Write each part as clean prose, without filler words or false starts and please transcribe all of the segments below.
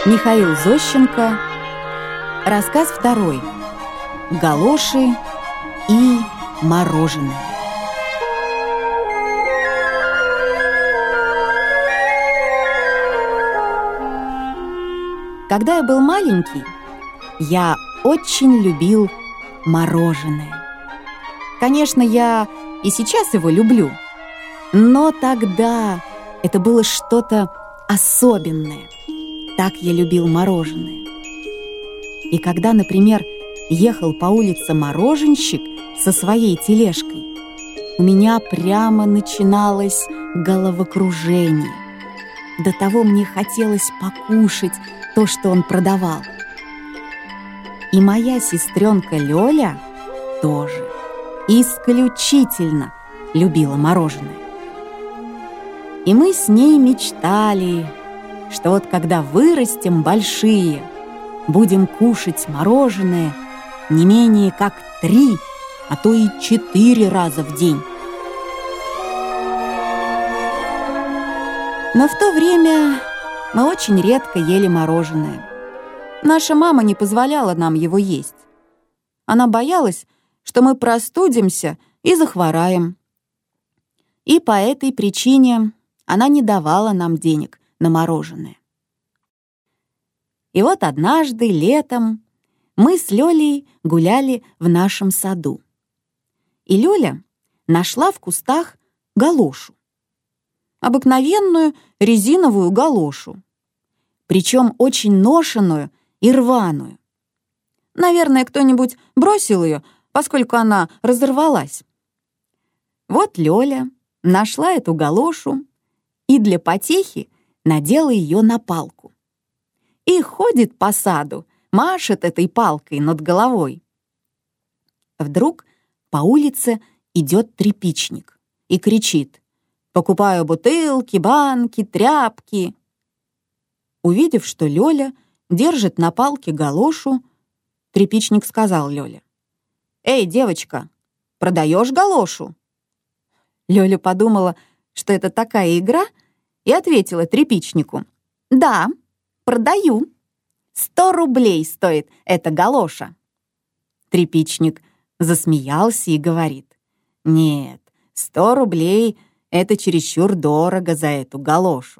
Михаил Зощенко. Рассказ второй. Галоши и мороженое. Когда я был маленький, я очень любил мороженое. Конечно, я и сейчас его люблю, но тогда это было что-то особенное. Так я любил мороженое. И когда, например, ехал по улице мороженщик со своей тележкой, у меня прямо начиналось головокружение. До того мне хотелось покушать то, что он продавал. И моя сестренка Лёля тоже исключительно любила мороженое. И мы с ней мечтали, что вот когда вырастем большие, будем кушать мороженое не менее как 3, а то и 4 раза в день. Но в то время мы очень редко ели мороженое. Наша мама не позволяла нам его есть. Она боялась, что мы простудимся и захвораем. И по этой причине она не давала нам денег на мороженое. И вот однажды летом мы с Лёлей гуляли в нашем саду. И Лёля нашла в кустах галошу. Обыкновенную резиновую галошу. Причем очень ношеную и рваную. Наверное, кто-нибудь бросил ее, поскольку она разорвалась. Вот Лёля нашла эту галошу и для потехи надела ее на палку. И ходит по саду, машет этой палкой над головой. Вдруг по улице идет тряпичник и кричит: «Покупаю бутылки, банки, тряпки». Увидев, что Лёля держит на палке галошу, тряпичник сказал Лёле: «Эй, девочка, продаешь галошу?» Лёля подумала, что это такая игра, и ответила тряпичнику: «Да, продаю. 100 рублей стоит эта галоша». Тряпичник засмеялся и говорит: «Нет, 100 рублей — это чересчур дорого за эту галошу.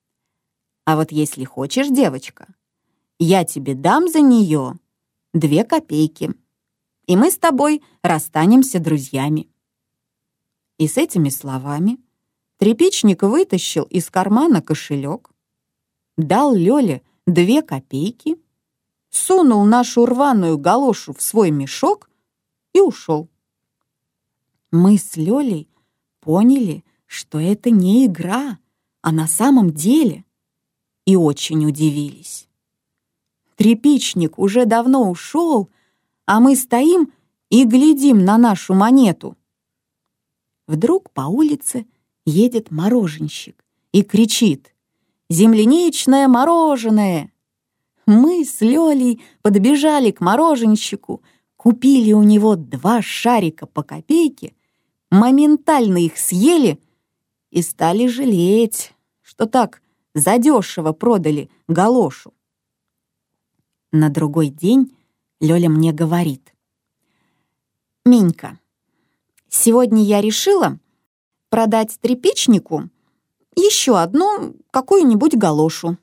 А вот если хочешь, девочка, я тебе дам за нее 2 копейки, и мы с тобой расстанемся друзьями». И с этими словами тряпичник вытащил из кармана кошелек, дал Лёле 2 копейки, сунул нашу рваную галошу в свой мешок и ушел. Мы с Лёлей поняли, что это не игра, а на самом деле, и очень удивились. Тряпичник уже давно ушел, а мы стоим и глядим на нашу монету. Вдруг по улице едет мороженщик и кричит: «Земляничное мороженое!» Мы с Лёлей подбежали к мороженщику, купили у него 2 шарика по копейке, моментально их съели и стали жалеть, что так задешево продали галошу. На другой день Лёля мне говорит: «Минька, сегодня я решила продать тряпичнику еще одну какую-нибудь галошу».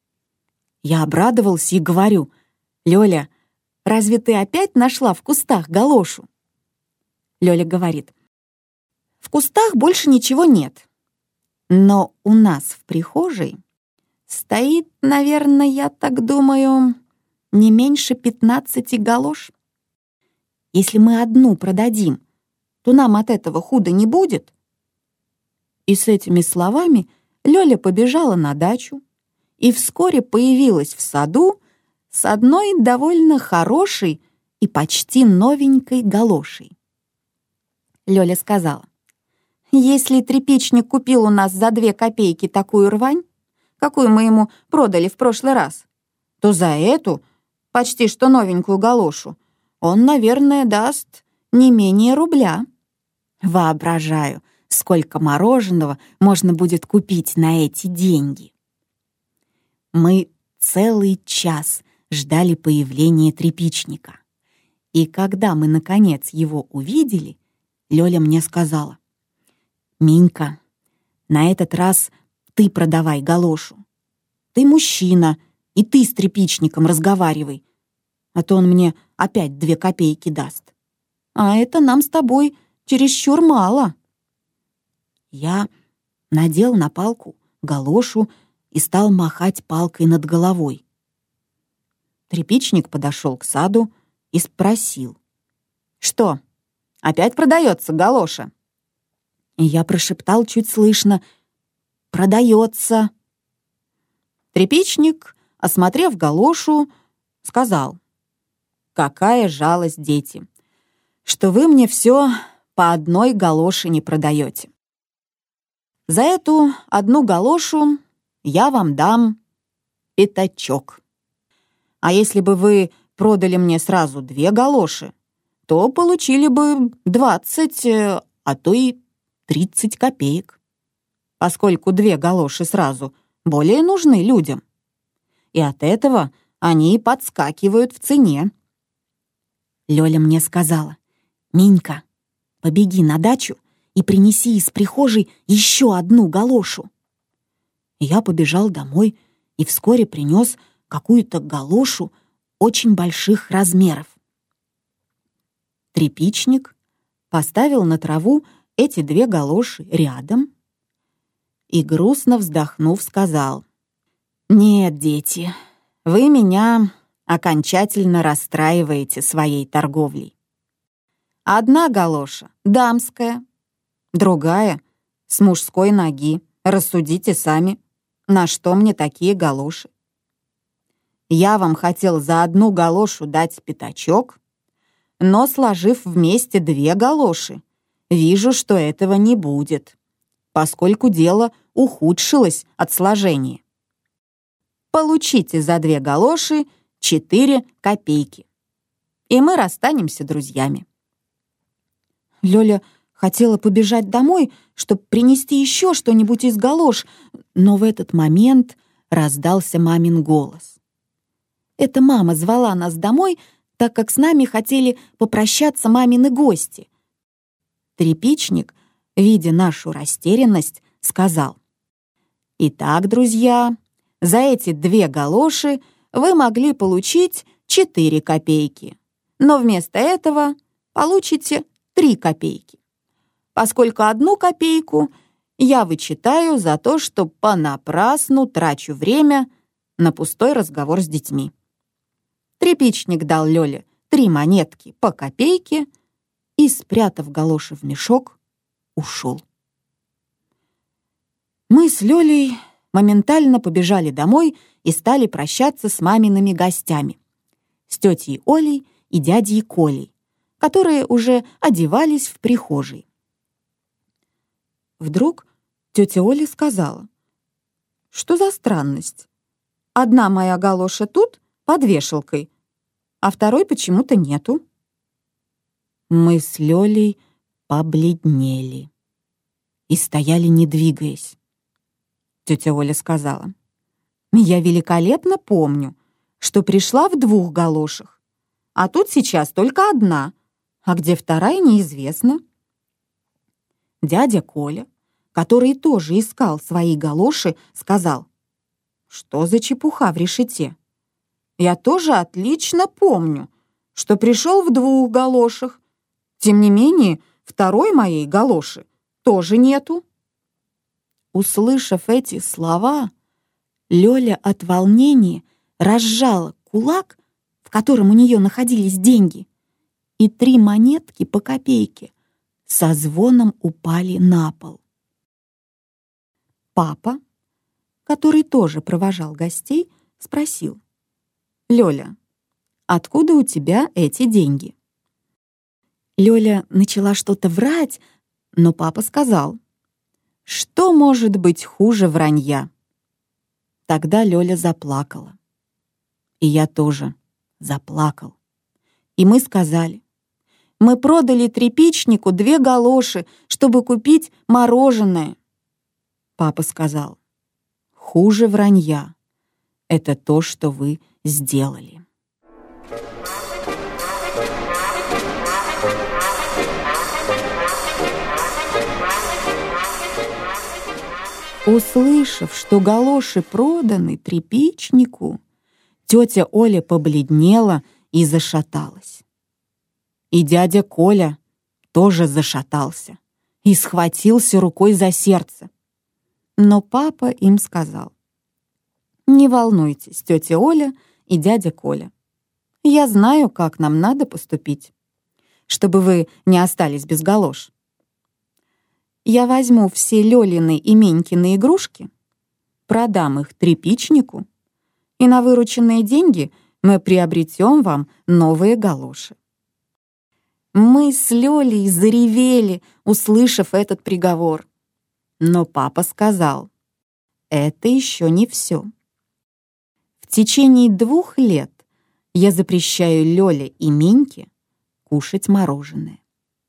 Я обрадовался и говорю: «Лёля, разве ты опять нашла в кустах галошу?» Лёля говорит: «В кустах больше ничего нет. Но у нас в прихожей стоит, наверное, я так думаю, не меньше 15 галош. Если мы одну продадим, то нам от этого худо не будет». И с этими словами Лёля побежала на дачу и вскоре появилась в саду с одной довольно хорошей и почти новенькой галошей. Лёля сказала: «Если тряпичник купил у нас за 2 копейки такую рвань, какую мы ему продали в прошлый раз, то за эту почти что новенькую галошу он, наверное, даст не менее рубля. Воображаю, сколько мороженого можно будет купить на эти деньги». Мы целый час ждали появления тряпичника. И когда мы, наконец, его увидели, Лёля мне сказала: «Минька, на этот раз ты продавай галошу. Ты мужчина, и ты с тряпичником разговаривай, а то он мне опять 2 копейки даст. А это нам с тобой чересчур мало». Я надел на палку галошу и стал махать палкой над головой. Тряпичник подошел к саду и спросил: «Что, опять продается галоша?» И я прошептал чуть слышно: «Продается». Тряпичник, осмотрев галошу, сказал: «Какая жалость, дети, что вы мне все по одной галоше не продаете. За эту одну галошу я вам дам пятачок. А если бы вы продали мне сразу 2 галоши, то получили бы 20, а то и 30 копеек, поскольку 2 галоши сразу более нужны людям. И от этого они подскакивают в цене». Лёля мне сказала: «Минька, побеги на дачу и принеси из прихожей еще одну галошу». Я побежал домой и вскоре принес какую-то галошу очень больших размеров. Тряпичник поставил на траву эти 2 галоши рядом и, грустно вздохнув, сказал: «Нет, дети, вы меня окончательно расстраиваете своей торговлей. Одна галоша дамская, другая с мужской ноги. Рассудите сами, на что мне такие галоши? Я вам хотел за одну галошу дать пятачок, но, сложив вместе 2 галоши, вижу, что этого не будет, поскольку дело ухудшилось от сложения. Получите за 2 галоши 4 копейки, и мы расстанемся друзьями». Лёля хотела побежать домой, чтобы принести еще что-нибудь из галош, но в этот момент раздался мамин голос. Это мама звала нас домой, так как с нами хотели попрощаться мамины гости. Тряпичник, видя нашу растерянность, сказал: «Итак, друзья, за эти 2 галоши вы могли получить 4 копейки, но вместо этого получите 3 копейки, поскольку 1 копейку я вычитаю за то, что понапрасну трачу время на пустой разговор с детьми». Тряпичник дал Лёле 3 монетки по копейке и, спрятав галоши в мешок, ушел. Мы с Лёлей моментально побежали домой и стали прощаться с мамиными гостями, с тетей Олей и дядей Колей, которые уже одевались в прихожей. Вдруг тетя Оля сказала: «Что за странность? Одна моя галоша тут, под вешалкой, а второй почему-то нету». Мы с Лёлей побледнели и стояли, не двигаясь. Тетя Оля сказала: «Я великолепно помню, что пришла в 2 галошах, а тут сейчас только 1, а где вторая, неизвестно». Дядя Коля, который тоже искал свои галоши, сказал: «Что за чепуха в решете? Я тоже отлично помню, что пришел в 2 галошах. Тем не менее, второй моей галоши тоже нету». Услышав эти слова, Лёля от волнения разжала кулак, в котором у нее находились деньги, и 3 монетки по копейке со звоном упали на пол. Папа, который тоже провожал гостей, спросил: «Лёля, откуда у тебя эти деньги?» Лёля начала что-то врать, но папа сказал: «Что может быть хуже вранья?» Тогда Лёля заплакала. И я тоже заплакал. И мы сказали: «Мы продали тряпичнику 2 галоши, чтобы купить мороженое». Папа сказал: «Хуже вранья это то, что вы сделали. Услышав, что галоши проданы тряпичнику, тетя Оля побледнела и зашаталась. И дядя Коля тоже зашатался и схватился рукой за сердце. Но папа им сказал: «Не волнуйтесь, тетя Оля и дядя Коля. Я знаю, как нам надо поступить, чтобы вы не остались без галош. Я возьму все Лёлины и Менькины игрушки, продам их тряпичнику, и на вырученные деньги мы приобретем вам новые галоши». Мы с Лёлей заревели, услышав этот приговор. Но папа сказал: «Это еще не все. В течение 2 лет я запрещаю Лёле и Меньке кушать мороженое.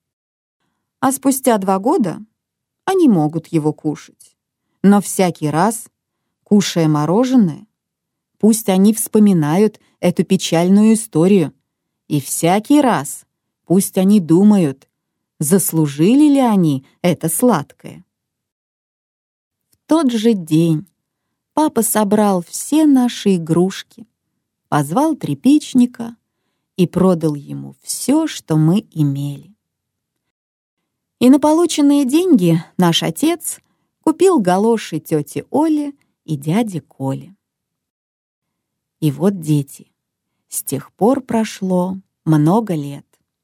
А спустя 2 года они могут его кушать. Но всякий раз, кушая мороженое, пусть они вспоминают эту печальную историю, и всякий раз пусть они думают, заслужили ли они это сладкое». В тот же день папа собрал все наши игрушки, позвал тряпичника и продал ему все, что мы имели. И на полученные деньги наш отец купил галоши тете Оле и дяде Коле. И вот, дети, с тех пор прошло много лет.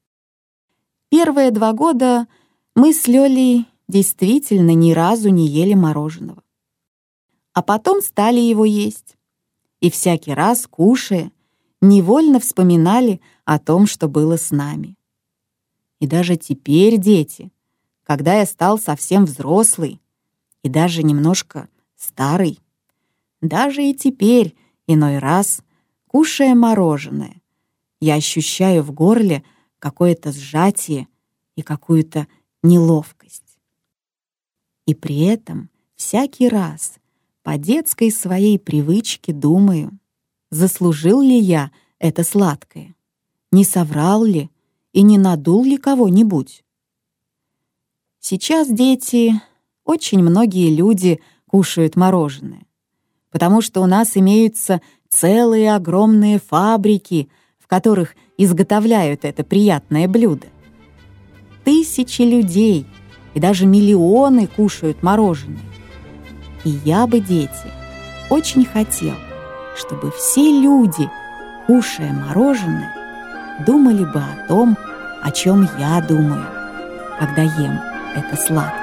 Первые 2 года мы с Лёлей действительно ни разу не ели мороженого. А потом стали его есть. И всякий раз, кушая, невольно вспоминали о том, что было с нами. И даже теперь, дети, когда я стал совсем взрослый и даже немножко старый, даже и теперь, иной раз, кушая мороженое, я ощущаю в горле какое-то сжатие и какую-то неловкость. И при этом всякий раз по детской своей привычке думаю, заслужил ли я это сладкое, не соврал ли и не надул ли кого-нибудь. Сейчас, дети, очень многие люди кушают мороженое, потому что у нас имеются целые огромные фабрики, в которых изготовляют это приятное блюдо. Тысячи людей и даже миллионы кушают мороженое. И я бы, дети, очень хотел, чтобы все люди, кушая мороженое, думали бы о том, о чем я думаю, когда ем это сладкое.